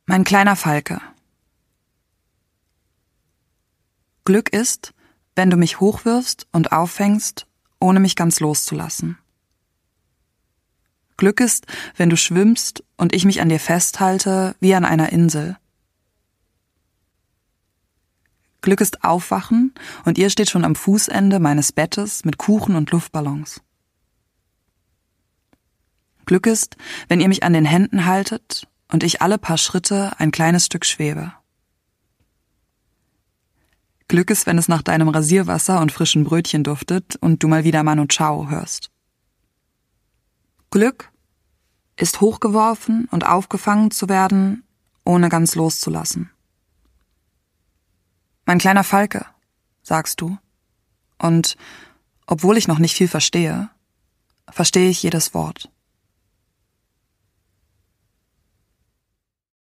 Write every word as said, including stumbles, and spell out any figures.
Mein kleiner Falke. Glück ist, wenn du mich hochwirfst und auffängst, ohne mich ganz loszulassen. Glück ist, wenn du schwimmst und ich mich an dir festhalte wie an einer Insel. Glück ist Aufwachen und ihr steht schon am Fußende meines Bettes mit Kuchen und Luftballons. Glück ist, wenn ihr mich an den Händen haltet und ich alle paar Schritte ein kleines Stück schwebe. Glück ist, wenn es nach deinem Rasierwasser und frischen Brötchen duftet und du mal wieder Manu Chao hörst. Glück ist hochgeworfen und aufgefangen zu werden, ohne ganz loszulassen. Mein kleiner Falke, sagst du. Und obwohl ich noch nicht viel verstehe, verstehe ich jedes Wort.